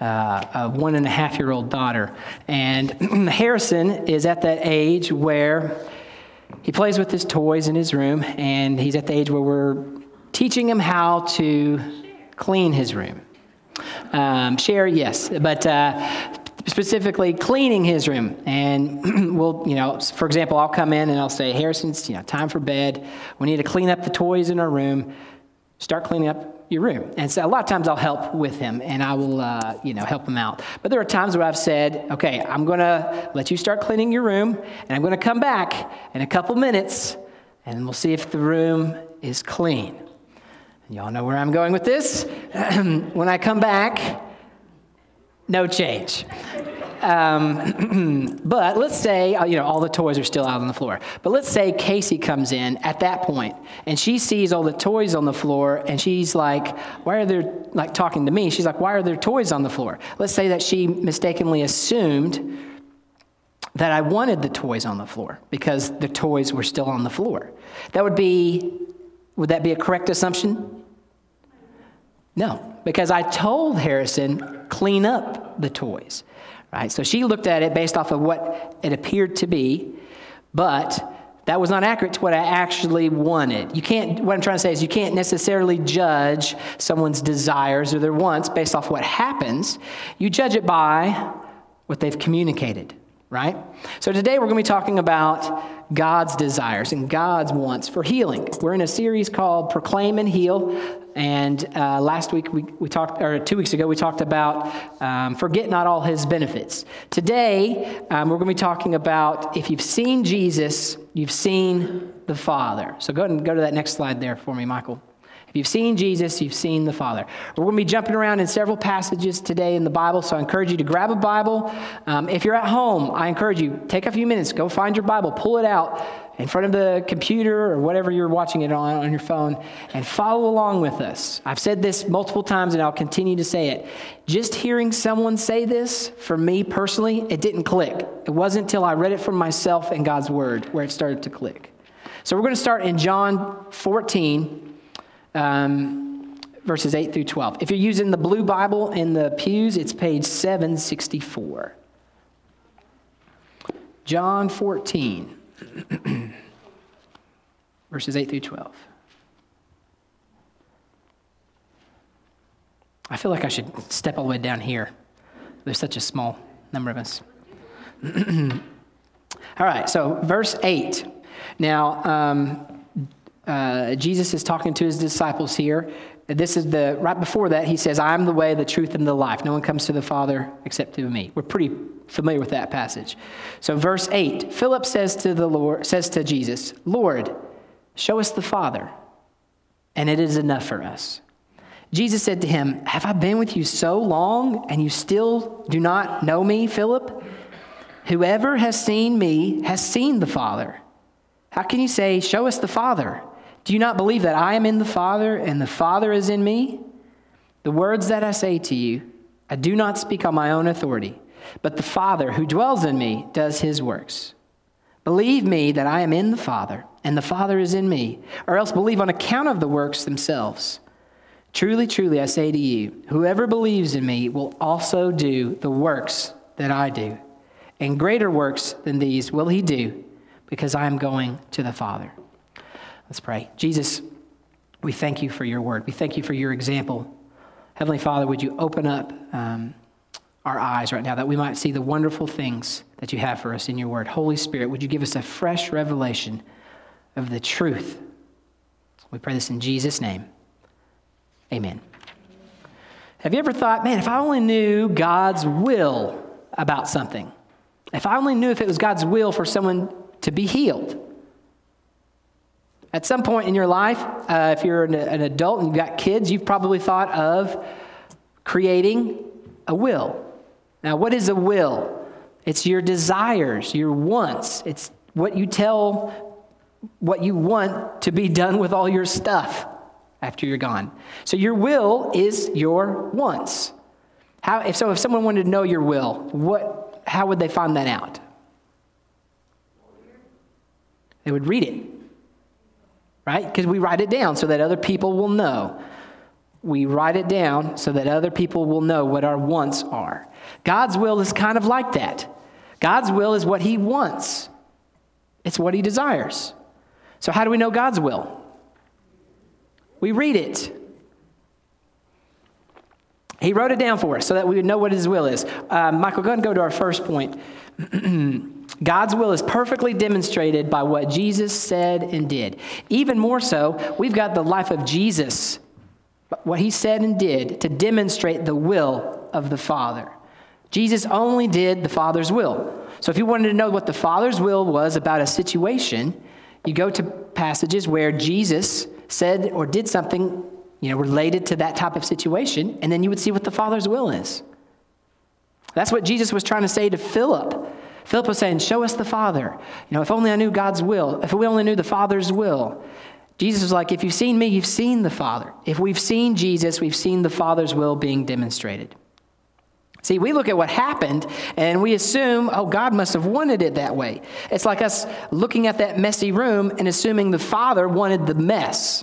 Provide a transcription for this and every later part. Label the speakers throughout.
Speaker 1: a 1.5-year-old daughter. And Harrison is at that age where he plays with his toys in his room, and he's at the age where we're teaching him how to clean his room. Share, yes, but specifically cleaning his room. And we'll, for example, I'll come in and I'll say, Harrison's, time for bed. We need to clean up the toys in our room. Start cleaning up your room. And so a lot of times I'll help with him, and I will, help him out. But there are times where I've said, okay, I'm going to let you start cleaning your room, and I'm going to come back in a couple minutes, and we'll see if the room is clean. And y'all know where I'm going with this. When I come back, no change. But let's say, all the toys are still out on the floor. But let's say Casey comes in at that point, and she sees all the toys on the floor, and she's like, why are there, talking to me, she's like, why are there toys on the floor? Let's say that she mistakenly assumed that I wanted the toys on the floor because the toys were still on the floor. Would that be a correct assumption? No, because I told Harrison, clean up the toys, right? So she looked at it based off of what it appeared to be, but that was not accurate to what I actually wanted. What I'm trying to say is you can't necessarily judge someone's desires or their wants based off what happens. You judge it by what they've communicated, right? So today we're going to be talking about God's desires and God's wants for healing. We're in a series called Proclaim and Heal. And last week we talked, or 2 weeks ago, we talked about forget not all his benefits. Today, we're going to be talking about if you've seen Jesus, you've seen the Father. So go ahead and go to that next slide there for me, Michael. If you've seen Jesus, you've seen the Father. We're going to be jumping around in several passages today in the Bible, so I encourage you to grab a Bible. If you're at home, I encourage you, take a few minutes, go find your Bible, pull it out in front of the computer or whatever you're watching it on your phone, and follow along with us. I've said this multiple times, and I'll continue to say it. Just hearing someone say this, for me personally, it didn't click. It wasn't until I read it for myself in God's Word where it started to click. So we're going to start in John 14, verses 8 through 12. If you're using the blue Bible in the pews, it's page 764. John 14, verses 8 through 12. I feel like I should step all the way down here. There's such a small number of us. All right, so verse 8. Now, Jesus is talking to his disciples here. This is right before that, he says, I am the way, the truth, and the life. No one comes to the Father except through me. We're pretty familiar with that passage. So verse 8, Philip says to Jesus, Lord, show us the Father, and it is enough for us. Jesus said to him, have I been with you so long, and you still do not know me, Philip? Whoever has seen me has seen the Father. How can you say, show us the Father? Do you not believe that I am in the Father and the Father is in me? The words that I say to you, I do not speak on my own authority, but the Father who dwells in me does his works. Believe me that I am in the Father and the Father is in me, or else believe on account of the works themselves. Truly, truly, I say to you, whoever believes in me will also do the works that I do, and greater works than these will he do, because I am going to the Father. Let's pray. Jesus, we thank you for your word. We thank you for your example. Heavenly Father, would you open up our eyes right now that we might see the wonderful things that you have for us in your word. Holy Spirit, would you give us a fresh revelation of the truth? We pray this in Jesus' name. Amen. Have you ever thought, man, if I only knew God's will about something, if I only knew if it was God's will for someone to be healed? At some point in your life, if you're an adult and you've got kids, you've probably thought of creating a will. Now, what is a will? It's your desires, your wants. It's what you tell what you want to be done with all your stuff after you're gone. So your will is your wants. If someone wanted to know your will, how would they find that out? They would read it. Right? Because we write it down so that other people will know. we write it down so that other people will know what our wants are. God's will is kind of like that. God's will is what he wants. It's what he desires. So how do we know God's will? We read it. He wrote it down for us so that we would know what his will is. Michael, go ahead and go to our first point. God's will is perfectly demonstrated by what Jesus said and did. Even more so, we've got the life of Jesus, what he said and did to demonstrate the will of the Father. Jesus only did the Father's will. So if you wanted to know what the Father's will was about a situation, you go to passages where Jesus said or did something, related to that type of situation, and then you would see what the Father's will is. That's what Jesus was trying to say to Philip. Philip was saying, show us the Father. If only I knew God's will. If we only knew the Father's will. Jesus was like, if you've seen me, you've seen the Father. If we've seen Jesus, we've seen the Father's will being demonstrated. See, we look at what happened and we assume, God must have wanted it that way. It's like us looking at that messy room and assuming the Father wanted the mess.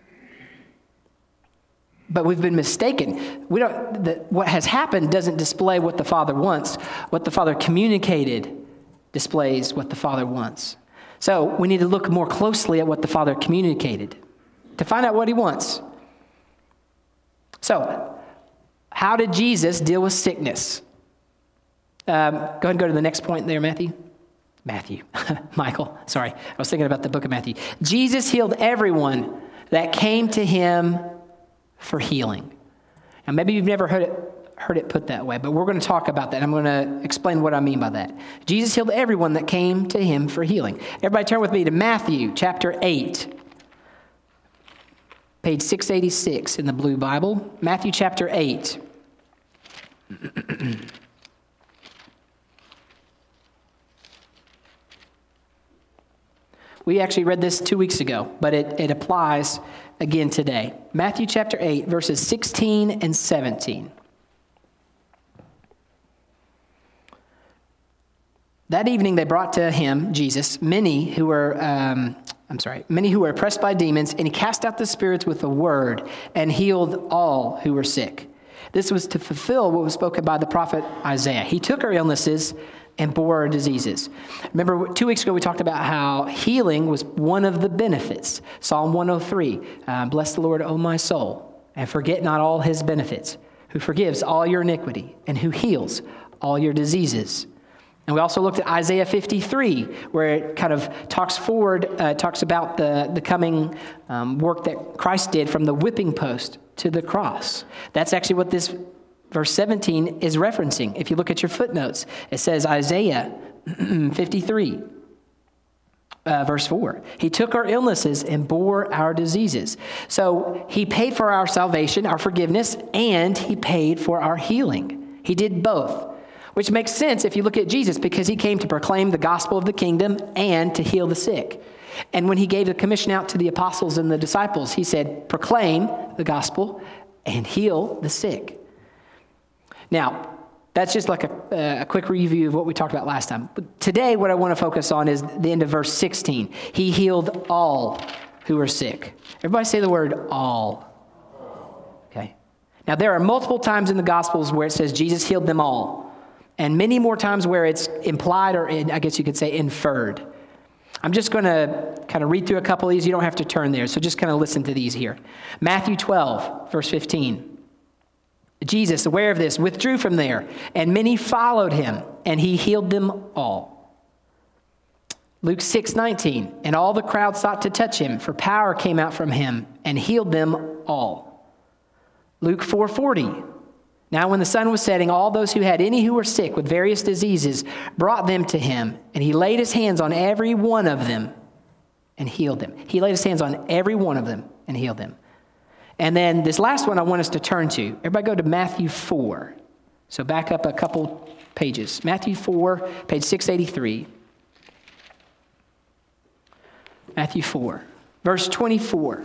Speaker 1: But we've been mistaken. What has happened doesn't display what the Father wants. What the Father communicated displays what the Father wants. So we need to look more closely at what the Father communicated to find out what he wants. So, how did Jesus deal with sickness? Go ahead and go to the next point there, Michael, sorry. I was thinking about the book of Matthew. Jesus healed everyone that came to him for healing. Now, maybe you've never heard it put that way, but we're going to talk about that. I'm going to explain what I mean by that. Jesus healed everyone that came to him for healing. Everybody turn with me to Matthew chapter 8. Page 686 in the Blue Bible. Matthew chapter 8. We actually read this 2 weeks ago, but it applies again today. Matthew chapter 8, verses 16 and 17. That evening they brought to him, Jesus, many who were oppressed by demons, and he cast out the spirits with a word and healed all who were sick. This was to fulfill what was spoken by the prophet Isaiah. He took our illnesses and bore our diseases. Remember, 2 weeks ago we talked about how healing was one of the benefits. Psalm 103, bless the Lord, O my soul, and forget not all his benefits, who forgives all your iniquity and who heals all your diseases. And we also looked at Isaiah 53, where it kind of talks forward, talks about the coming work that Christ did from the whipping post to the cross. That's actually what this verse 17 is referencing. If you look at your footnotes, it says Isaiah 53, verse 4. He took our illnesses and bore our diseases. So he paid for our salvation, our forgiveness, and he paid for our healing. He did both. Which makes sense if you look at Jesus, because he came to proclaim the gospel of the kingdom and to heal the sick. And when he gave the commission out to the apostles and the disciples, he said, proclaim the gospel and heal the sick. Now, that's just like a quick review of what we talked about last time. But today, what I want to focus on is the end of verse 16. He healed all who were sick. Everybody say the word all. Okay. Now, there are multiple times in the Gospels where it says Jesus healed them all. And many more times where it's implied, or I guess you could say inferred. I'm just going to kind of read through a couple of these. You don't have to turn there, so just kind of listen to these here. Matthew 12, verse 15. Jesus, aware of this, withdrew from there, and many followed him, and he healed them all. Luke 6:19, and all the crowd sought to touch him, for power came out from him, and healed them all. Luke 4:40. Now when the sun was setting, all those who had any who were sick with various diseases brought them to him, and he laid his hands on every one of them and healed them. He laid his hands on every one of them and healed them. And then this last one I want us to turn to. Everybody go to Matthew 4. So back up a couple pages. Matthew 4, page 683. Matthew 4, verse 24.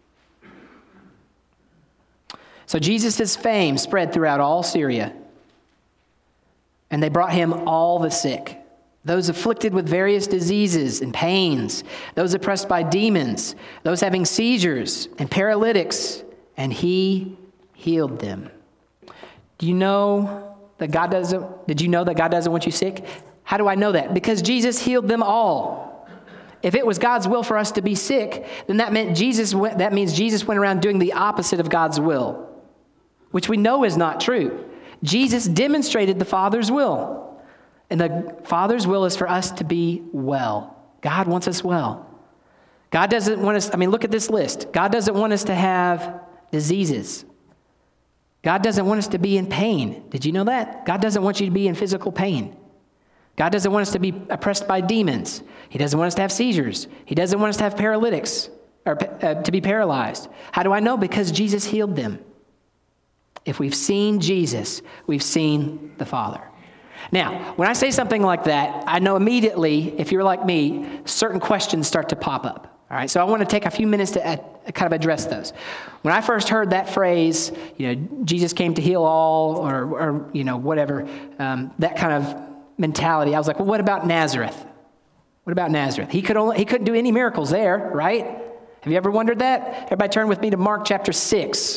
Speaker 1: So Jesus' fame spread throughout all Syria, and they brought him all the sick, those afflicted with various diseases and pains, those oppressed by demons, those having seizures and paralytics, and he healed them. Did you know that God doesn't want you sick? How do I know that? Because Jesus healed them all. If it was God's will for us to be sick, then that means Jesus went around doing the opposite of God's will, which we know is not true. Jesus demonstrated the Father's will. And the Father's will is for us to be well. God wants us well. God doesn't want us, look at this list. God doesn't want us to have diseases. God doesn't want us to be in pain. Did you know that? God doesn't want you to be in physical pain. God doesn't want us to be oppressed by demons. He doesn't want us to have seizures. He doesn't want us to have paralytics or to be paralyzed. How do I know? Because Jesus healed them. If we've seen Jesus, we've seen the Father. Now, when I say something like that, I know immediately, if you're like me, certain questions start to pop up. All right, so I want to take a few minutes to kind of address those. When I first heard that phrase, Jesus came to heal all, or whatever, that kind of mentality, I was like, well, what about Nazareth? What about Nazareth? He couldn't do any miracles there, right? Have you ever wondered that? Everybody turn with me to Mark chapter 6.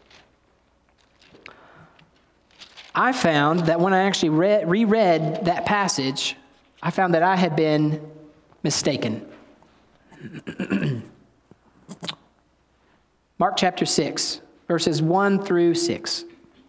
Speaker 1: I found that when I actually reread that passage, I found that I had been mistaken. Mark chapter 6, verses 1 through 6.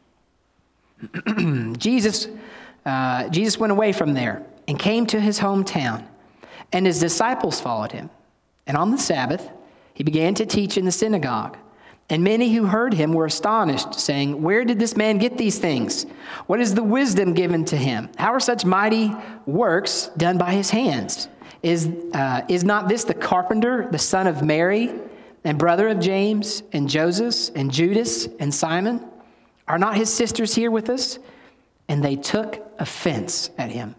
Speaker 1: Jesus went away from there and came to his hometown, and his disciples followed him. And on the Sabbath, he began to teach in the synagogue. And many who heard him were astonished, saying, "Where did this man get these things? What is the wisdom given to him? How are such mighty works done by his hands? Is not this the carpenter, the son of Mary, and brother of James, and Joseph, and Judas, and Simon? Are not his sisters here with us?" And they took offense at him.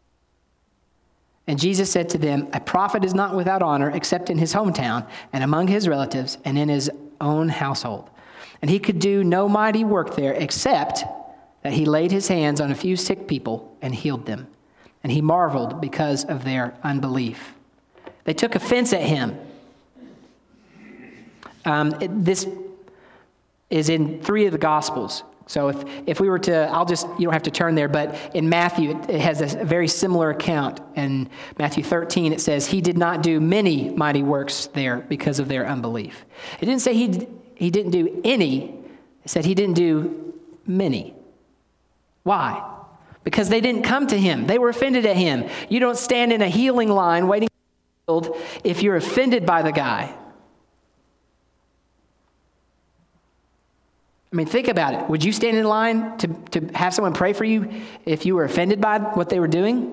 Speaker 1: And Jesus said to them, "A prophet is not without honor except in his hometown, and among his relatives, and in his own household." And he could do no mighty work there except that he laid his hands on a few sick people and healed them. And he marveled because of their unbelief. They took offense at him. This is in 3 of the Gospels. So if we were to, you don't have to turn there, but in Matthew, it has a very similar account. In Matthew 13, it says, he did not do many mighty works there because of their unbelief. It didn't say he didn't do any. It said he didn't do many. Why? Because they didn't come to him. They were offended at him. You don't stand in a healing line waiting to be healed if you're offended by the guy. Think about it. Would you stand in line to have someone pray for you if you were offended by what they were doing?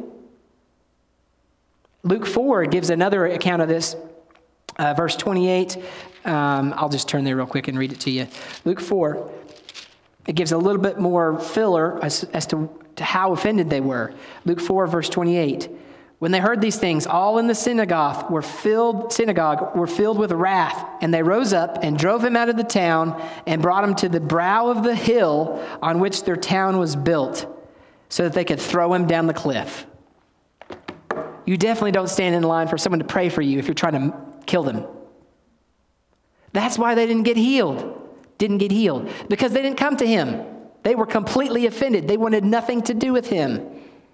Speaker 1: Luke 4 gives another account of this. Verse 28. I'll just turn there real quick and read it to you. Luke 4. It gives a little bit more filler as to how offended they were. Luke 4, verse 28. When they heard these things, all in the synagogue were filled with wrath, and they rose up and drove him out of the town and brought him to the brow of the hill on which their town was built, so that they could throw him down the cliff. You definitely don't stand in line for someone to pray for you if you're trying to kill them. That's why they didn't get healed, because they didn't come to him. They were completely offended. They wanted nothing to do with him.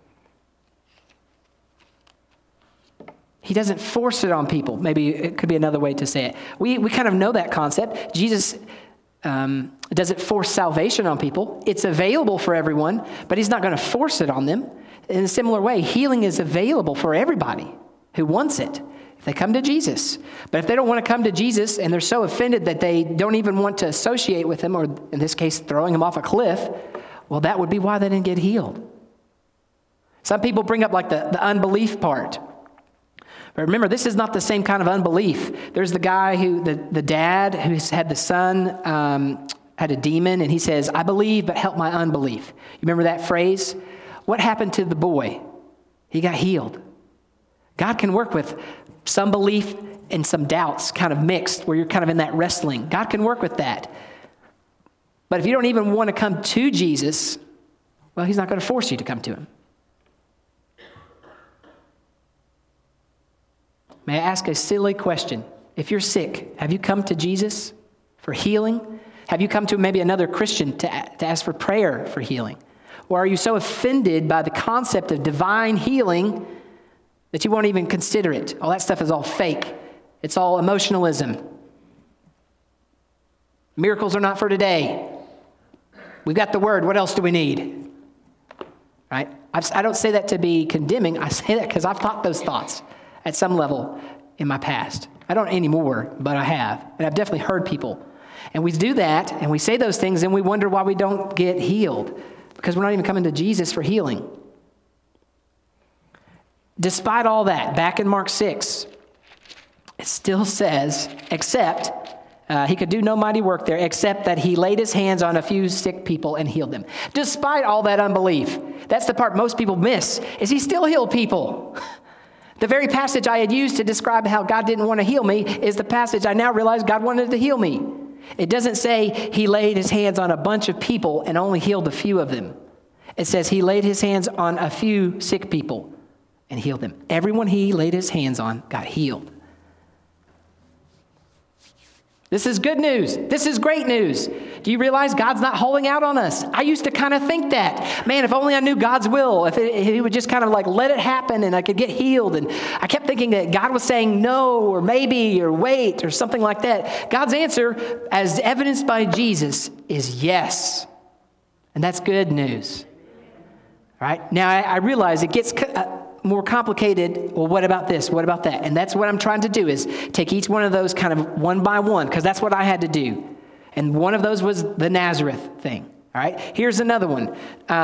Speaker 1: He doesn't force it on people. Maybe it could be another way to say it. We kind of know that concept. Jesus doesn't force salvation on people. It's available for everyone, but he's not going to force it on them. In a similar way, healing is available for everybody who wants it if they come to Jesus. But if they don't want to come to Jesus and they're so offended that they don't even want to associate with him, or in this case, throwing him off a cliff, well, that would be why they didn't get healed. Some people bring up like the unbelief part. But remember, this is not the same kind of unbelief. There's the guy the dad who's had the son, had a demon, and he says, "I believe, but help my unbelief." You remember that phrase? What happened to the boy? He got healed. God can work with some belief and some doubts kind of mixed, where you're kind of in that wrestling. God can work with that. But if you don't even want to come to Jesus, well, he's not going to force you to come to him. May I ask a silly question? If you're sick, have you come to Jesus for healing? Have you come to maybe another Christian to ask for prayer for healing? Or are you so offended by the concept of divine healing that you won't even consider it? All that stuff is all fake. It's all emotionalism. Miracles are not for today. We've got the word. What else do we need? Right? I don't say that to be condemning. I say that because I've thought those thoughts at some level in my past. I don't anymore, but I have. And I've definitely heard people. And we do that, and we say those things, and we wonder why we don't get healed. Because we're not even coming to Jesus for healing. Despite all that, back in Mark 6, it still says, except, he could do no mighty work there, except that he laid his hands on a few sick people and healed them. Despite all that unbelief, that's the part most people miss, is he still healed people. The very passage I had used to describe how God didn't want to heal me is the passage I now realize God wanted to heal me. It doesn't say he laid his hands on a bunch of people and only healed a few of them. It says he laid his hands on a few sick people and healed them. Everyone he laid his hands on got healed. This is good news. This is great news. Do you realize God's not holding out on us? I used to kind of think that. Man, if only I knew God's will, if he would just kind of like let it happen and I could get healed. And I kept thinking that God was saying no or maybe or wait or something like that. God's answer, as evidenced by Jesus, is yes. And that's good news. All right? Now, I realize it gets more complicated. Well, what about this? What about that? And that's what I'm trying to do, is take each one of those kind of one by one, because that's what I had to do. And one of those was the Nazareth thing. All right? Here's another one.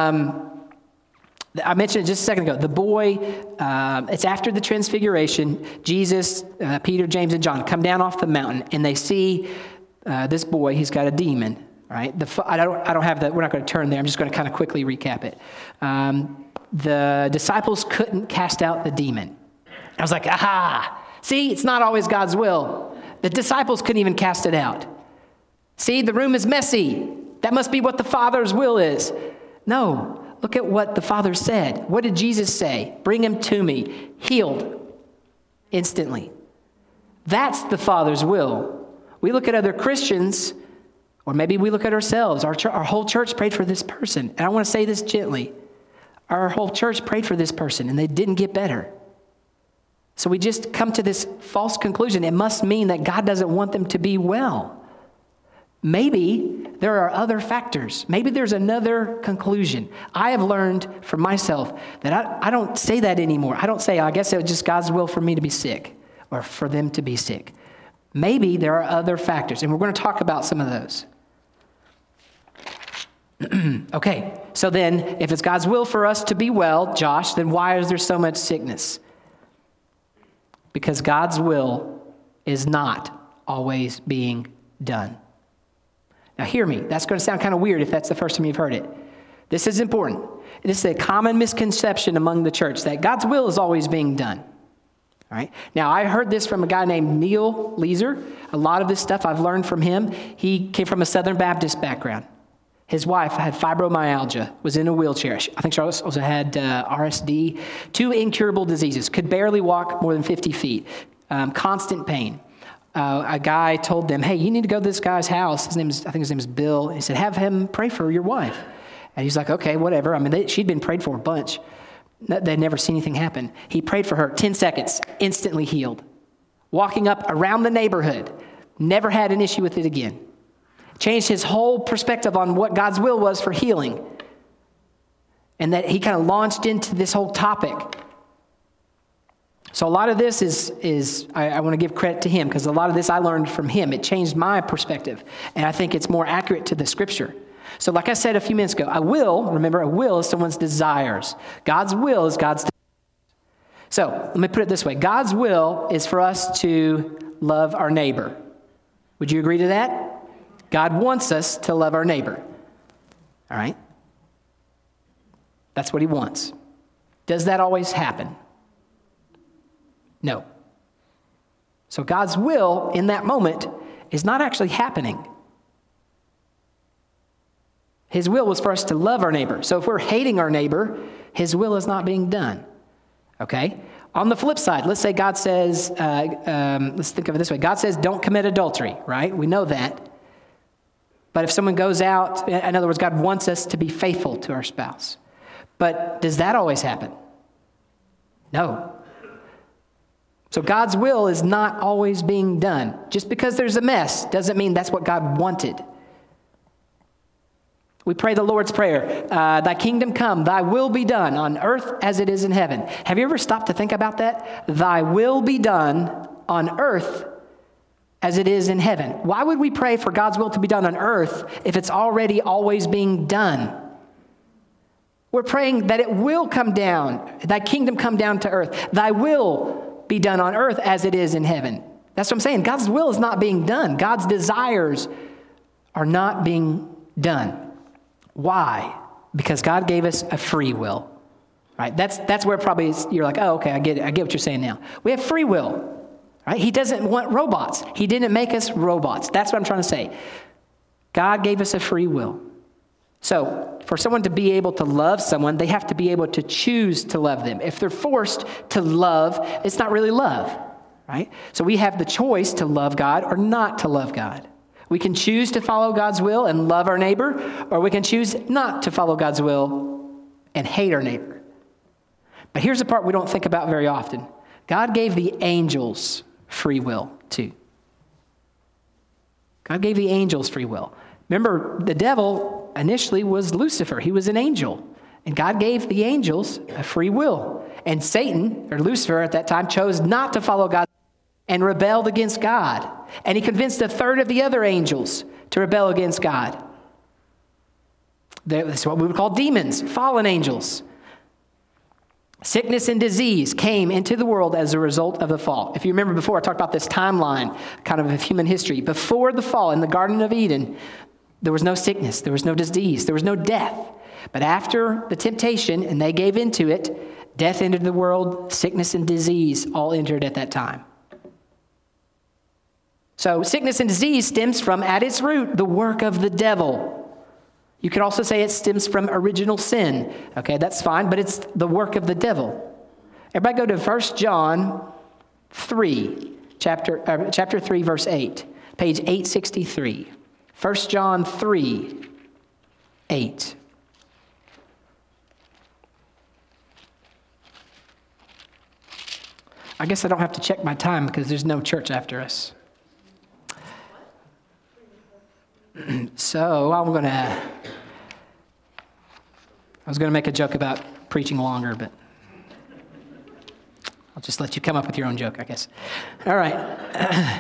Speaker 1: I mentioned it just a second ago. The boy, it's after the transfiguration. Jesus, Peter, James, and John come down off the mountain, and they see this boy. He's got a demon. All right? I don't have that. We're not going to turn there. I'm just going to kind of quickly recap it. The disciples couldn't cast out the demon. I was like, aha, see, it's not always God's will. The disciples couldn't even cast it out. See, the room is messy. That must be what the Father's will is. No, look at what the Father said. What did Jesus say? Bring him to me, healed instantly. That's the Father's will. We look at other Christians, or maybe we look at ourselves. Our whole church prayed for this person. And I want to say this gently. Our whole church prayed for this person, and they didn't get better. So we just come to this false conclusion. It must mean that God doesn't want them to be well. Maybe there are other factors. Maybe there's another conclusion. I have learned for myself that I don't say that anymore. I don't say, I guess it was just God's will for me to be sick or for them to be sick. Maybe there are other factors, and we're going to talk about some of those. Okay, so then if it's God's will for us to be well, Josh, then why is there so much sickness? Because God's will is not always being done. Now hear me, that's going to sound kind of weird if that's the first time you've heard it. This is important. This is a common misconception among the church, that God's will is always being done. All right. Now, I heard this from a guy named Neil Leeser. A lot of this stuff I've learned from him. He came from a Southern Baptist background. His wife had fibromyalgia, was in a wheelchair. I think she also had RSD, 2 incurable diseases, could barely walk more than 50 feet, constant pain. A guy told them, hey, you need to go to this guy's house. I think his name is Bill. He said, have him pray for your wife. And he's like, okay, whatever. I mean, she'd been prayed for a bunch. They'd never seen anything happen. He prayed for her, 10 seconds, instantly healed. Walking up around the neighborhood, never had an issue with it again. Changed his whole perspective on what God's will was for healing. And that he kind of launched into this whole topic. So a lot of this is I want to give credit to him, because a lot of this I learned from him. It changed my perspective. And I think it's more accurate to the scripture. So like I said a few minutes ago, a will is someone's desires. God's will is God's desires. So let me put it this way. God's will is for us to love our neighbor. Would you agree to that? God wants us to love our neighbor. All right? That's what he wants. Does that always happen? No. So God's will in that moment is not actually happening. His will was for us to love our neighbor. So if we're hating our neighbor, his will is not being done. Okay? On the flip side, let's say God says, let's think of it this way. God says, don't commit adultery, right? We know that. But if someone goes out, in other words, God wants us to be faithful to our spouse. But does that always happen? No. So God's will is not always being done. Just because there's a mess doesn't mean that's what God wanted. We pray the Lord's Prayer, thy kingdom come, thy will be done on earth as it is in heaven. Have you ever stopped to think about that? Thy will be done on earth as it is in heaven. Why would we pray for God's will to be done on earth if it's already always being done? We're praying that it will come down, thy kingdom come down to earth. Thy will be done on earth as it is in heaven. That's what I'm saying. God's will is not being done. God's desires are not being done. Why? Because God gave us a free will, right? That's where probably you're like, oh, okay, I get it. I get what you're saying now. We have free will, right? He doesn't want robots. He didn't make us robots. That's what I'm trying to say. God gave us a free will. So for someone to be able to love someone, they have to be able to choose to love them. If they're forced to love, it's not really love, right? So we have the choice to love God or not to love God. We can choose to follow God's will and love our neighbor, or we can choose not to follow God's will and hate our neighbor. But here's the part we don't think about very often. God gave the angels free will too. God gave the angels free will. Remember, the devil initially was Lucifer. He was an angel. And God gave the angels a free will. And Satan, or Lucifer at that time, chose not to follow God and rebelled against God. And he convinced a third of the other angels to rebel against God. That's what we would call demons, fallen angels. Sickness and disease came into the world as a result of the fall. If you remember before, I talked about this timeline kind of human history. Before the fall in the Garden of Eden, there was no sickness, there was no disease, there was no death. But after the temptation, and they gave into it, death entered the world, sickness and disease all entered at that time. So sickness and disease stems from, at its root, the work of the devil. You could also say it stems from original sin. Okay, that's fine, but it's the work of the devil. Everybody go to 1 John 3, chapter 3, verse 8, page 863. 1 John 3, 8. I guess I don't have to check my time because there's no church after us. So I was going to make a joke about preaching longer, but I'll just let you come up with your own joke, I guess. All right.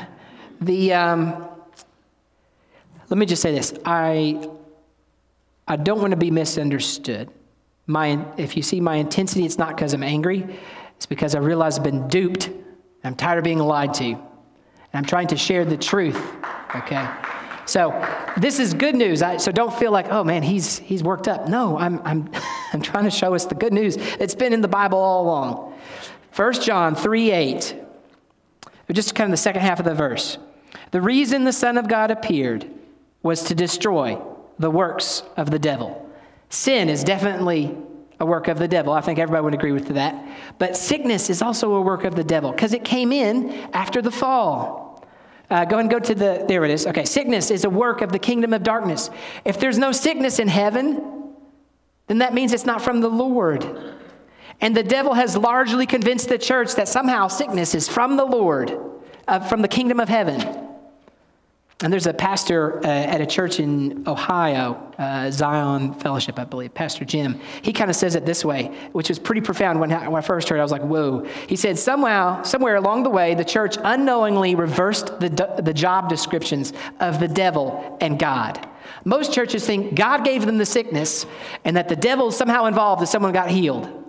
Speaker 1: Let me just say this. I don't want to be misunderstood. If you see my intensity, it's not because I'm angry. It's because I realize I've been duped. I'm tired of being lied to. And I'm trying to share the truth, okay? So this is good news. So don't feel like, oh man, he's worked up. No, I'm trying to show us the good news. It's been in the Bible all along. 1 John 3:8, just kind of the second half of the verse. The reason the Son of God appeared was to destroy the works of the devil. Sin is definitely a work of the devil. I think everybody would agree with that. But sickness is also a work of the devil because it came in after the fall. There it is. Okay, sickness is a work of the kingdom of darkness. If there's no sickness in heaven, then that means it's not from the Lord. And the devil has largely convinced the church that somehow sickness is from the Lord, from the kingdom of heaven. And there's a pastor at a church in Ohio, Zion Fellowship, I believe, Pastor Jim. He kind of says it this way, which was pretty profound. When I first heard it, I was like, whoa. He said, somewhere along the way, the church unknowingly reversed the job descriptions of the devil and God. Most churches think God gave them the sickness and that the devil is somehow involved if someone got healed.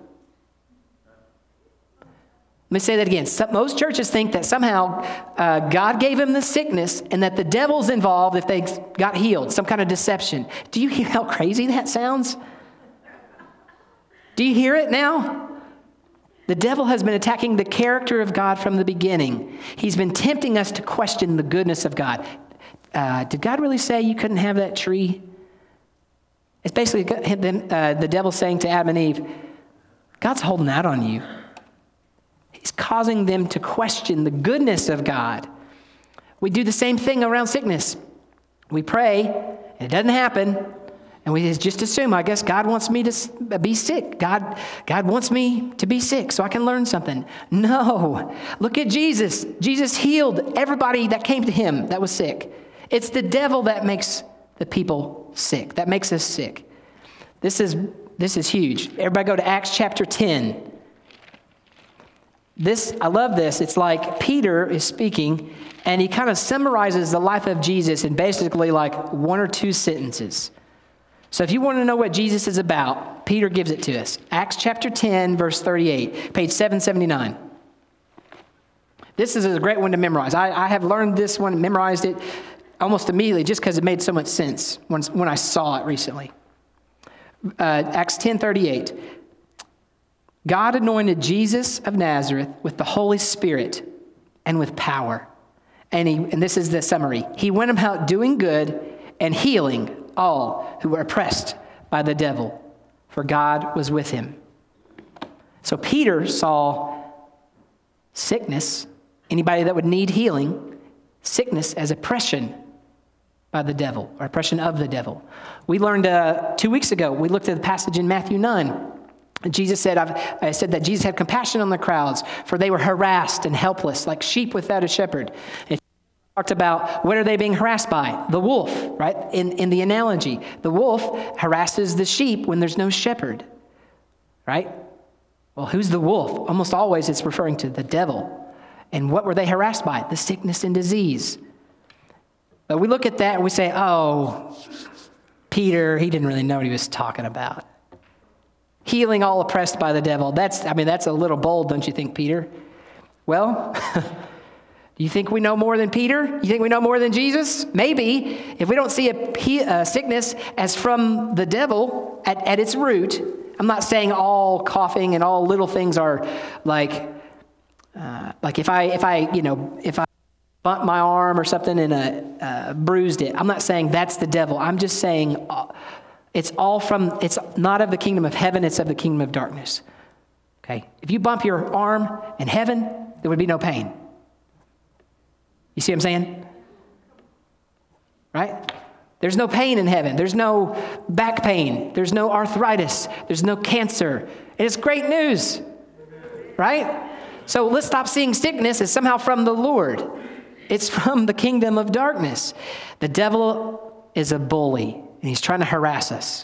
Speaker 1: Let me say that again. Most churches think that somehow God gave him the sickness and that the devil's involved if they got healed, some kind of deception. Do you hear how crazy that sounds? Do you hear it now? The devil has been attacking the character of God from the beginning. He's been tempting us to question the goodness of God. Did God really say you couldn't have that tree? It's basically the devil saying to Adam and Eve, God's holding out on you. He's causing them to question the goodness of God. We do the same thing around sickness. We pray It doesn't happen. And we just assume, I guess God wants me to be sick. God wants me to be sick so I can learn something. No. Look at Jesus. Jesus healed everybody that came to him that was sick. It's the devil that makes the people sick, that makes us sick. This is huge. Everybody go to Acts chapter 10. I love this. It's like Peter is speaking, and he kind of summarizes the life of Jesus in basically like one or two sentences. So if you want to know what Jesus is about, Peter gives it to us. Acts chapter 10, verse 38, page 779. This is a great one to memorize. I have learned this one, memorized it almost immediately just because it made so much sense when I saw it recently. Acts 10:38. God anointed Jesus of Nazareth with the Holy Spirit and with power. And this is the summary. He went about doing good and healing all who were oppressed by the devil, for God was with him. So Peter saw sickness, anybody that would need healing, sickness as oppression by the devil, or oppression of the devil. We learned 2 weeks ago, we looked at the passage in Matthew 9. Jesus said, I said that Jesus had compassion on the crowds, for they were harassed and helpless, like sheep without a shepherd. And talked about what are they being harassed by? The wolf, right? In the analogy, the wolf harasses the sheep when there's no shepherd, right? Well, who's the wolf? Almost always it's referring to the devil. And what were they harassed by? The sickness and disease. But we look at that and we say, oh, Peter, he didn't really know what he was talking about. Healing all oppressed by the devil. That's a little bold, don't you think, Peter? Well, do you think we know more than Peter? You think we know more than Jesus? Maybe. If we don't see a sickness as from the devil at its root, I'm not saying all coughing and all little things are like if I bumped my arm or something and bruised it, I'm not saying that's the devil. I'm just saying it's not of the kingdom of heaven, it's of the kingdom of darkness. Okay? If you bump your arm in heaven, there would be no pain. You see what I'm saying? Right? There's no pain in heaven. There's no back pain. There's no arthritis. There's no cancer. And it's great news. Right? So let's stop seeing sickness as somehow from the Lord. It's from the kingdom of darkness. The devil is a bully, and he's trying to harass us.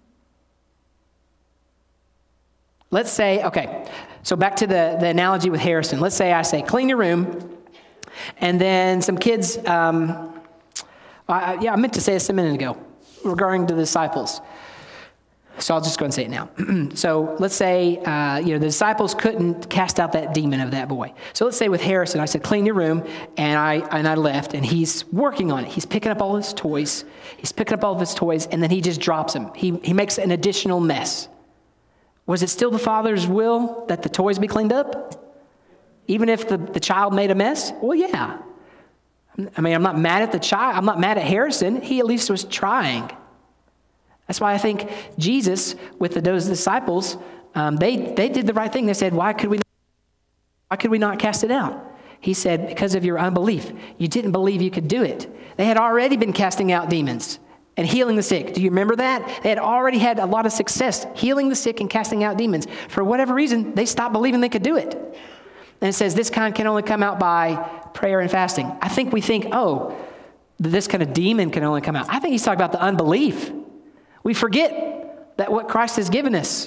Speaker 1: Let's say, okay, so back to the analogy with Harrison. Let's say I say, clean your room, and then some kids, I meant to say this a minute ago regarding the disciples. So I'll just go and say it now. So let's say, the disciples couldn't cast out that demon of that boy. So let's say with Harrison, I said, clean your room, and I left, and he's working on it. He's picking up all his toys. And then he just drops them. He makes an additional mess. Was it still the Father's will that the toys be cleaned up? Even if the child made a mess? Well, yeah. I mean, I'm not mad at the child. I'm not mad at Harrison. He at least was trying. That's why I think Jesus, with those disciples, they did the right thing. They said, why could we not cast it out? He said, because of your unbelief. You didn't believe you could do it. They had already been casting out demons and healing the sick. Do you remember that? They had already had a lot of success healing the sick and casting out demons. For whatever reason, they stopped believing they could do it. And it says this kind can only come out by prayer and fasting. I think we think, this kind of demon can only come out. I think he's talking about the unbelief. We forget that what Christ has given us.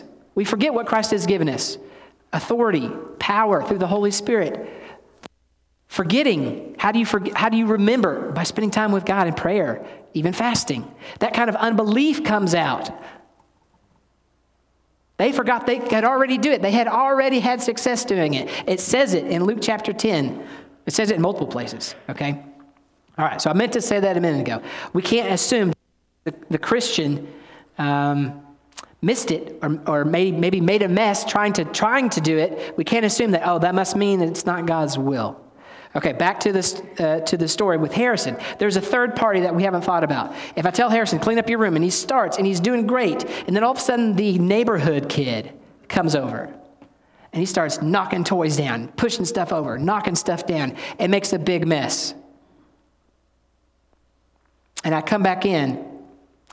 Speaker 1: Authority, power through the Holy Spirit. Forgetting. How do you remember? By spending time with God in prayer, even fasting. That kind of unbelief comes out. They forgot they could already do it. They had already had success doing it. It says it in Luke chapter 10. It says it in multiple places, okay? All right, so I meant to say that a minute ago. We can't assume the Christian missed it or maybe made a mess trying to do it. We can't assume that, that must mean that it's not God's will. Okay, back to the story with Harrison. There's a third party that we haven't thought about. If I tell Harrison, clean up your room, and he starts, and he's doing great, and then all of a sudden the neighborhood kid comes over, and he starts knocking toys down, pushing stuff over, knocking stuff down, and makes a big mess. And I come back in,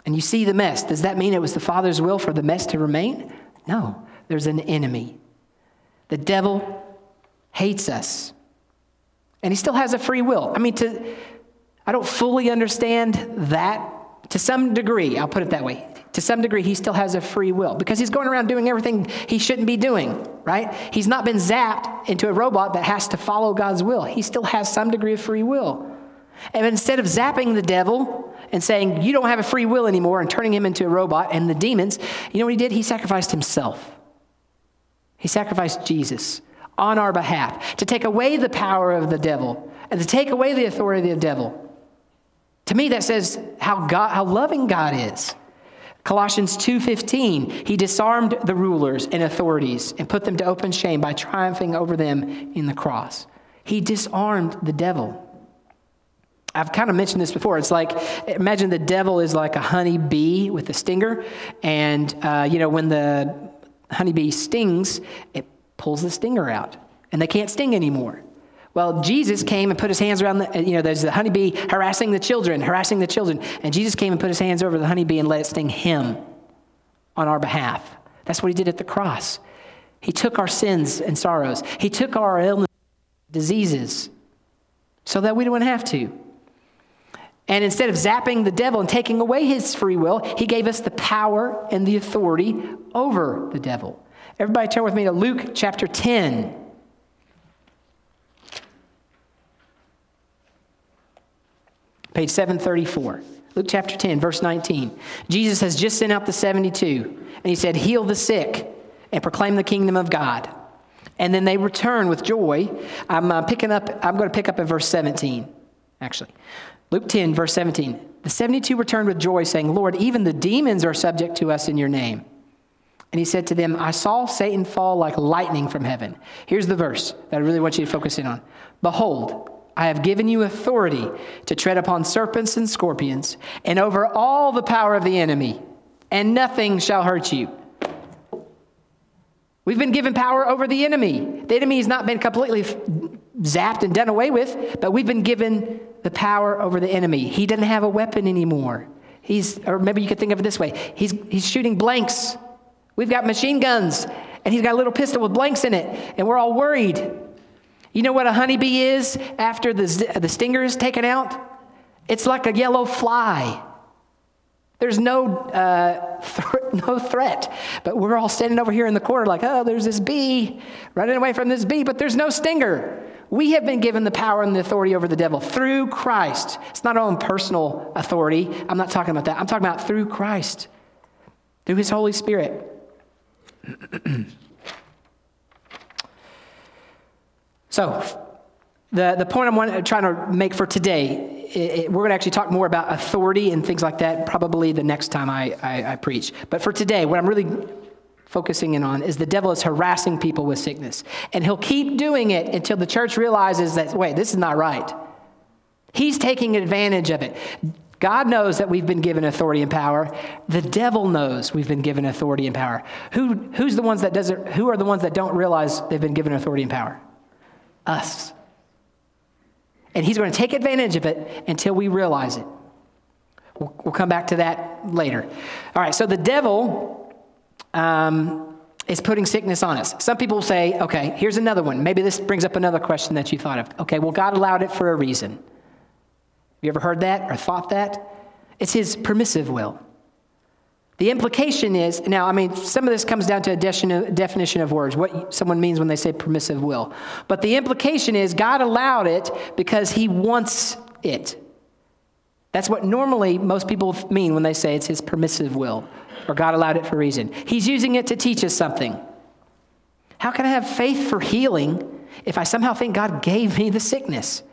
Speaker 1: and you see the mess. Does that mean it was the Father's will for the mess to remain? No, there's an enemy. The devil hates us, and he still has a free will. I don't fully understand that. To some degree, I'll put it that way. To some degree, he still has a free will because he's going around doing everything he shouldn't be doing, right? He's not been zapped into a robot that has to follow God's will. He still has some degree of free will. And instead of zapping the devil and saying, you don't have a free will anymore, and turning him into a robot and the demons, you know what he did? He sacrificed himself. He sacrificed Jesus on our behalf to take away the power of the devil and to take away the authority of the devil. To me, that says how loving God is. Colossians 2:15, he disarmed the rulers and authorities and put them to open shame by triumphing over them in the cross. He disarmed the devil. I've kind of mentioned this before. It's like, imagine the devil is like a honey bee with a stinger. And, when the honeybee stings, it pulls the stinger out. And they can't sting anymore. Well, Jesus came and put his hands around there's the honeybee harassing the children. And Jesus came and put his hands over the honeybee and let it sting him on our behalf. That's what he did at the cross. He took our sins and sorrows. He took our illnesses, diseases, so that we don't have to. And instead of zapping the devil and taking away his free will, he gave us the power and the authority over the devil. Everybody turn with me to Luke chapter 10. Page 734. Luke chapter 10, verse 19. Jesus has just sent out the 72, and he said, heal the sick and proclaim the kingdom of God. And then they return with joy. I'm going to pick up at verse 17, actually. Luke 10, verse 17. The 72 returned with joy, saying, Lord, even the demons are subject to us in your name. And he said to them, I saw Satan fall like lightning from heaven. Here's the verse that I really want you to focus in on. Behold, I have given you authority to tread upon serpents and scorpions and over all the power of the enemy, and nothing shall hurt you. We've been given power over the enemy. The enemy has not been completely zapped and done away with, but we've been given the power over the enemy. He doesn't have a weapon anymore. Or maybe you could think of it this way. He's shooting blanks. We've got machine guns, and he's got a little pistol with blanks in it, and we're all worried. You know what a honeybee is after the stinger is taken out? It's like a yellow fly. There's no threat. But we're all standing over here in the corner like, oh, there's this bee, running away from this bee, but there's no stinger. We have been given the power and the authority over the devil through Christ. It's not our own personal authority. I'm not talking about that. I'm talking about through Christ, through his Holy Spirit. So, the point I'm trying to make for today, we're going to actually talk more about authority and things like that probably the next time I preach. But for today, what I'm really focusing in on is the devil is harassing people with sickness. And he'll keep doing it until the church realizes that, wait, this is not right. He's taking advantage of it. God knows that we've been given authority and power. The devil knows we've been given authority and power. Who are the ones that don't realize they've been given authority and power? Us. And he's going to take advantage of it until we realize it. We'll come back to that later. All right, so the devil is putting sickness on us. Some people say, okay, here's another one. Maybe this brings up another question that you thought of. Okay, well, God allowed it for a reason. You ever heard that or thought that? It's his permissive will. The implication is, some of this comes down to a definition of words, what someone means when they say permissive will. But the implication is God allowed it because he wants it. That's what normally most people mean when they say it's his permissive will, or God allowed it for a reason. He's using it to teach us something. How can I have faith for healing if I somehow think God gave me the sickness?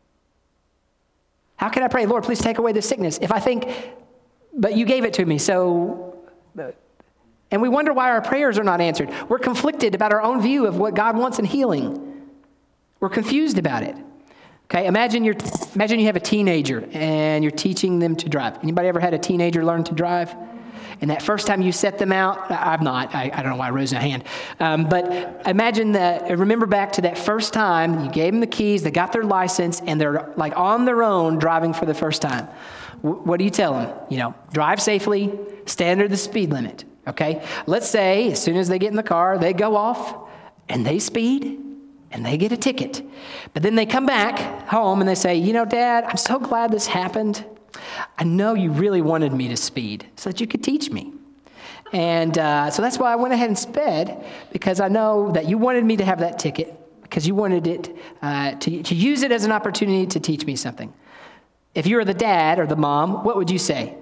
Speaker 1: How can I pray, Lord, please take away the sickness, if I think, but you gave it to me, so... And we wonder why our prayers are not answered. We're conflicted about our own view of what God wants in healing. We're confused about it. Okay, imagine you have a teenager and you're teaching them to drive. Anybody ever had a teenager learn to drive? and that first time you set them out, I'm not, I don't know why I raised my hand, but imagine that, remember back to that first time, you gave them the keys, they got their license, and they're like on their own driving for the first time. What do you tell them? Drive safely, stay under the speed limit, okay? Let's say as soon as they get in the car, they go off and they speed and they get a ticket. But then they come back home and they say, Dad, I'm so glad this happened. I know you really wanted me to speed so that you could teach me. And so that's why I went ahead and sped, because I know that you wanted me to have that ticket because you wanted it to use it as an opportunity to teach me something. If you were the dad or the mom, what would you say?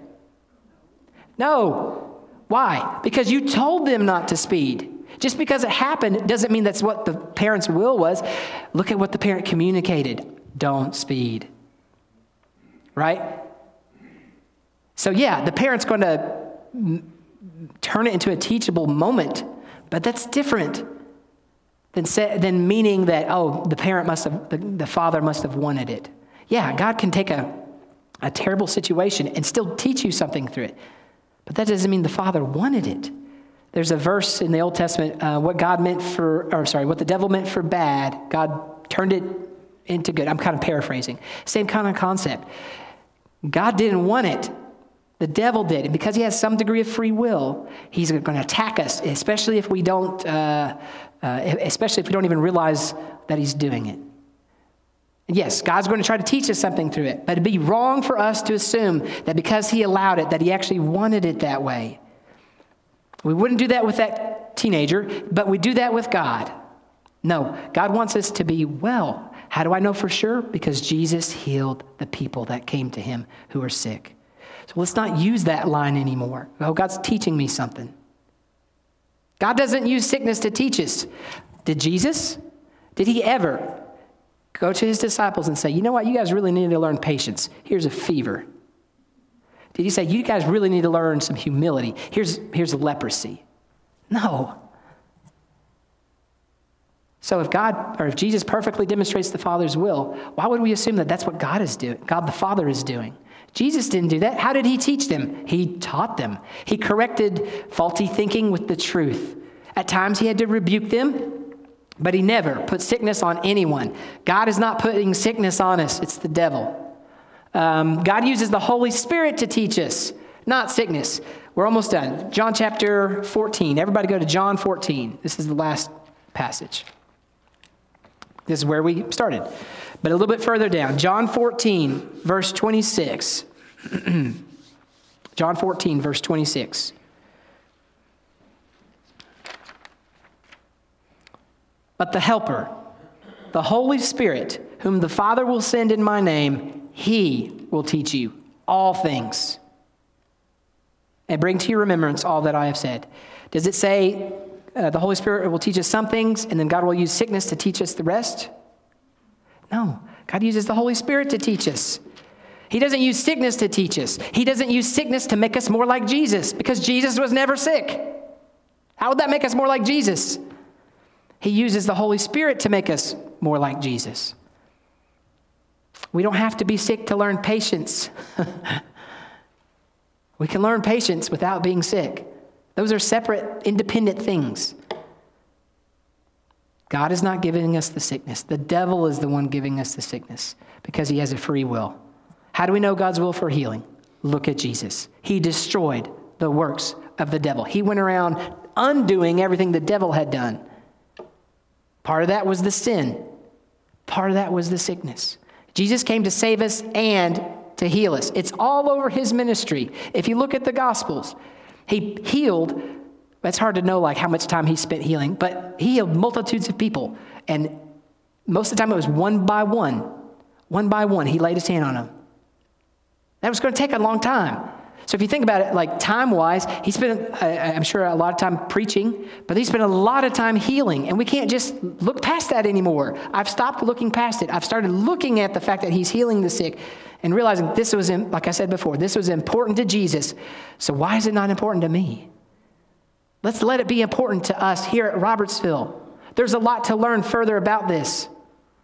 Speaker 1: No. Why? Because you told them not to speed. Just because it happened doesn't mean that's what the parent's will was. Look at what the parent communicated. Don't speed. Right? So yeah, the parent's going to turn it into a teachable moment, but that's different than meaning that, the father must have wanted it. Yeah, God can take a terrible situation and still teach you something through it. But that doesn't mean the father wanted it. There's a verse in the Old Testament, what the devil meant for bad, God turned it into good. I'm kind of paraphrasing. Same kind of concept. God didn't want it. The devil did. And because he has some degree of free will, he's going to attack us, especially if we don't even realize that he's doing it. Yes, God's going to try to teach us something through it, but it'd be wrong for us to assume that because he allowed it, that he actually wanted it that way. We wouldn't do that with that teenager, but we do that with God. No, God wants us to be well. How do I know for sure? Because Jesus healed the people that came to him who are sick. So let's not use that line anymore. Oh, God's teaching me something. God doesn't use sickness to teach us. Did Jesus? Did he ever go to his disciples and say, you know what, you guys really need to learn patience. Here's a fever. Did he say, you guys really need to learn some humility? Here's leprosy. No. So if Jesus perfectly demonstrates the Father's will, why would we assume that that's what God is doing, God the Father is doing? Jesus didn't do that. How did he teach them? He taught them. He corrected faulty thinking with the truth. At times he had to rebuke them, but he never put sickness on anyone. God is not putting sickness on us. It's the devil. God uses the Holy Spirit to teach us, not sickness. We're almost done. John chapter 14. Everybody go to John 14. This is the last passage. This is where we started. But a little bit further down. John 14, verse 26. John 14, verse 26. But the Helper, the Holy Spirit, whom the Father will send in my name, he will teach you all things and bring to your remembrance all that I have said. Does it say the Holy Spirit will teach us some things and then God will use sickness to teach us the rest? No, God uses the Holy Spirit to teach us. He doesn't use sickness to teach us. He doesn't use sickness to make us more like Jesus, because Jesus was never sick. How would that make us more like Jesus? He uses the Holy Spirit to make us more like Jesus. We don't have to be sick to learn patience. We can learn patience without being sick. Those are separate, independent things. God is not giving us the sickness. The devil is the one giving us the sickness because he has a free will. How do we know God's will for healing? Look at Jesus. He destroyed the works of the devil. He went around undoing everything the devil had done. Part of that was the sin. Part of that was the sickness. Jesus came to save us and to heal us. It's all over his ministry. If you look at the Gospels, he healed. It's hard to know how much time he spent healing, but he healed multitudes of people. And most of the time it was one by one. One by one, he laid his hand on them. That was going to take a long time. So if you think about it, time-wise, he spent, I'm sure, a lot of time preaching, but he spent a lot of time healing, and we can't just look past that anymore. I've stopped looking past it. I've started looking at the fact that he's healing the sick and realizing this was, like I said before, this was important to Jesus, so why is it not important to me? Let's let it be important to us here at Robertsville. There's a lot to learn further about this.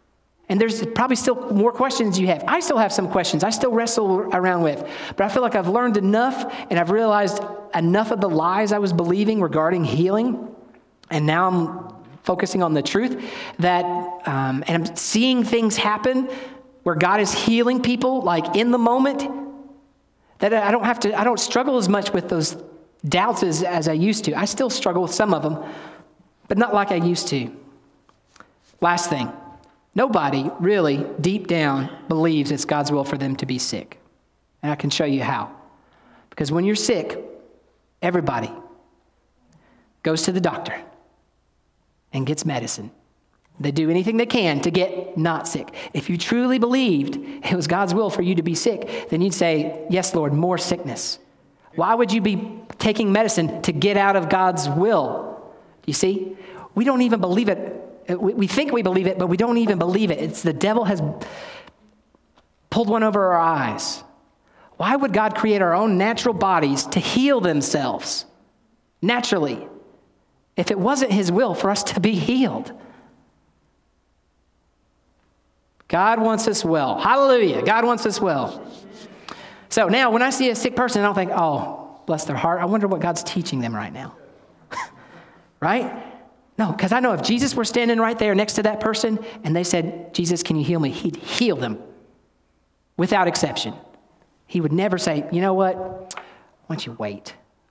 Speaker 1: And there's probably still more questions you have. I still have some questions I still wrestle around with. But I feel like I've learned enough, and I've realized enough of the lies I was believing regarding healing. And now I'm focusing on the truth that, and I'm seeing things happen where God is healing people like in the moment, that I don't struggle as much with those doubts as I used to. I still struggle with some of them, but not like I used to. Last thing. Nobody really, deep down, believes it's God's will for them to be sick. And I can show you how. Because when you're sick, everybody goes to the doctor and gets medicine. They do anything they can to get not sick. If you truly believed it was God's will for you to be sick, then you'd say, yes, Lord, more sickness. Why would you be taking medicine to get out of God's will? You see? We don't even believe it. We think we believe it, but we don't even believe it. It's the devil has pulled one over our eyes. Why would God create our own natural bodies to heal themselves naturally if it wasn't his will for us to be healed? God wants us well. Hallelujah. God wants us well. So now when I see a sick person, I don't think, oh, bless their heart. I wonder what God's teaching them right now. Right? No, because I know if Jesus were standing right there next to that person and they said, Jesus, can you heal me? He'd heal them without exception. He would never say, you know what? Why don't you wait?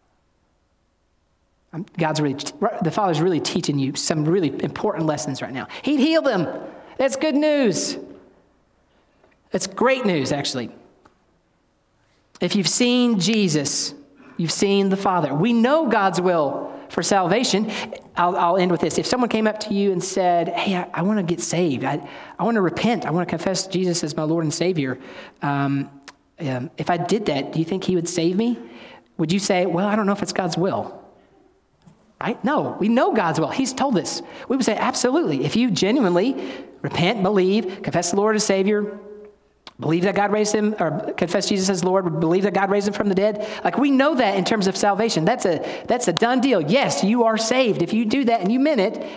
Speaker 1: The Father's really teaching you some really important lessons right now. He'd heal them. That's good news. That's great news, actually. If you've seen Jesus, you've seen the Father. We know God's will for salvation. I'll end with this. If someone came up to you and said, hey, I want to get saved. I want to repent. I want to confess Jesus as my Lord and Savior. If I did that, do you think he would save me? Would you say, well, I don't know if it's God's will? Right? No, we know God's will. He's told us. We would say, absolutely. If you genuinely repent, believe, confess the Lord as Savior, believe that God raised him, or confess Jesus as Lord, believe that God raised him from the dead. Like, we know that in terms of salvation. That's a done deal. Yes, you are saved. If you do that and you mean it,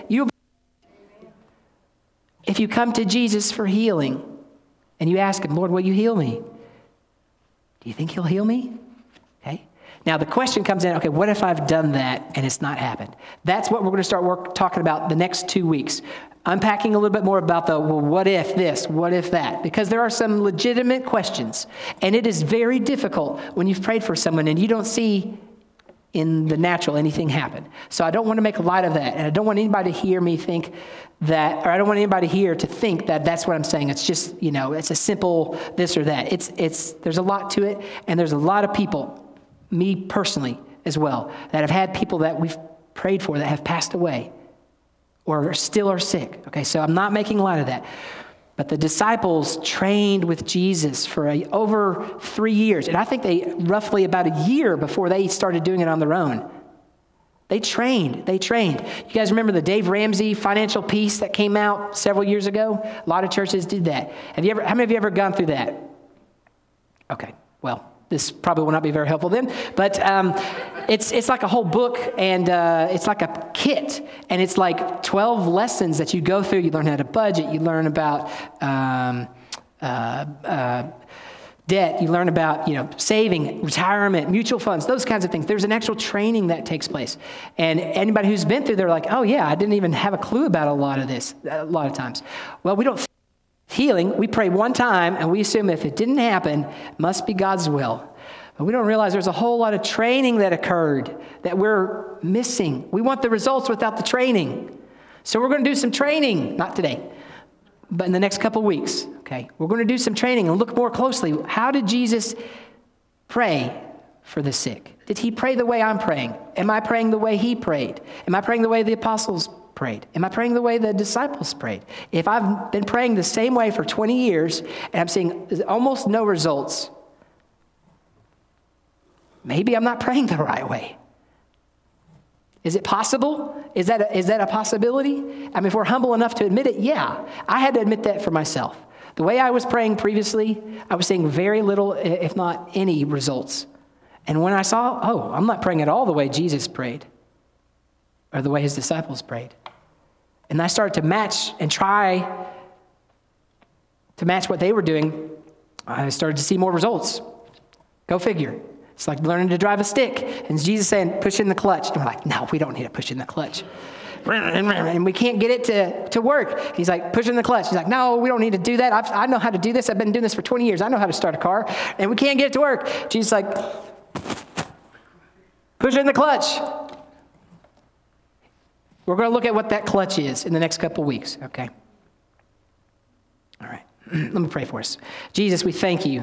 Speaker 1: if you come to Jesus for healing and you ask him, Lord, will you heal me? Do you think he'll heal me? Okay. Now the question comes in, okay, what if I've done that and it's not happened? That's what we're going to start talking about the next 2 weeks. Unpacking a little bit more about what if this, what if that? Because there are some legitimate questions. And it is very difficult when you've prayed for someone and you don't see in the natural anything happen. So I don't want to make light of that. And I don't want anybody to hear me think that, or I don't want anybody here to think that that's what I'm saying. It's just, it's a simple this or that. There's a lot to it. And there's a lot of people, me personally as well, that have had people that we've prayed for that have passed away or still are sick. Okay, so I'm not making light of that. But the disciples trained with Jesus for over 3 years. And I think they roughly about a year before they started doing it on their own. They trained. You guys remember the Dave Ramsey Financial Peace that came out several years ago? A lot of churches did that. How many of you ever gone through that? Okay, well, this probably will not be very helpful then, but it's like a whole book, and it's like a kit, and it's like 12 lessons that you go through. You learn how to budget, you learn about debt, you learn about saving, retirement, mutual funds, those kinds of things. There's an actual training that takes place, and anybody who's been through, they're like, oh yeah, I didn't even have a clue about a lot of this. A lot of times, well, we don't. Healing, we pray one time and we assume if it didn't happen, it must be God's will. But we don't realize there's a whole lot of training that occurred that we're missing. We want the results without the training. So we're going to do some training, not today, but in the next couple of weeks. Okay, we're going to do some training and look more closely. How did Jesus pray for the sick? Did he pray the way I'm praying? Am I praying the way he prayed? Am I praying the way the apostles prayed? Am I praying the way the disciples prayed? If I've been praying the same way for 20 years and I'm seeing almost no results, maybe I'm not praying the right way. Is it possible? Is that a possibility? I mean, if we're humble enough to admit it, yeah. I had to admit that for myself. The way I was praying previously, I was seeing very little, if not any, results. And when I saw, I'm not praying at all the way Jesus prayed or the way his disciples prayed. And I started to match and try to match what they were doing, I started to see more results. Go figure. It's like learning to drive a stick. And Jesus saying, push in the clutch. And we're like, no, we don't need to push in the clutch. And we can't get it to work. He's like, push in the clutch. He's like, no, we don't need to do that. I know how to do this. I've been doing this for 20 years. I know how to start a car. And we can't get it to work. Jesus is like, push in the clutch. We're going to look at what that clutch is in the next couple weeks, okay? All right. Let me pray for us. Jesus, we thank you.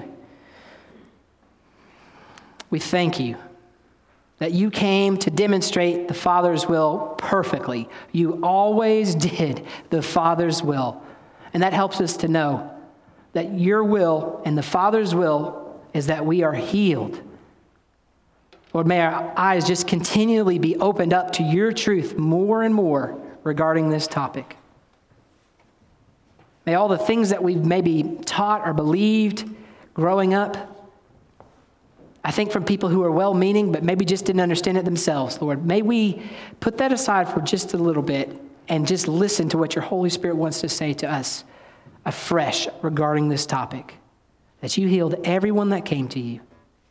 Speaker 1: We thank you that you came to demonstrate the Father's will perfectly. You always did the Father's will. And that helps us to know that your will and the Father's will is that we are healed. Lord, may our eyes just continually be opened up to your truth more and more regarding this topic. May all the things that we've maybe taught or believed growing up, I think from people who are well-meaning but maybe just didn't understand it themselves, Lord, may we put that aside for just a little bit and just listen to what your Holy Spirit wants to say to us afresh regarding this topic, that you healed everyone that came to you.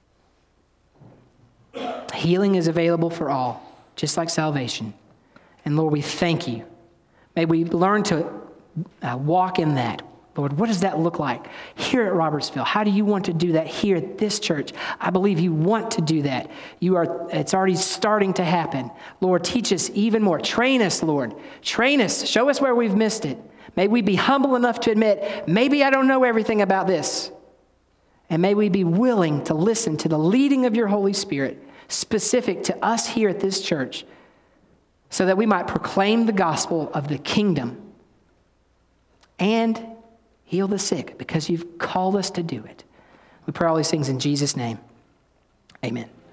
Speaker 1: Healing is available for all, just like salvation. And Lord, we thank you. May we learn to walk in that. Lord, what does that look like here at Robertsville? How do you want to do that here at this church? I believe you want to do that. It's already starting to happen. Lord, teach us even more. Train us, Lord. Train us. Show us where we've missed it. May we be humble enough to admit, maybe I don't know everything about this. And may we be willing to listen to the leading of your Holy Spirit, specific to us here at this church, so that we might proclaim the gospel of the kingdom and heal the sick, because you've called us to do it. We pray all these things in Jesus' name. Amen.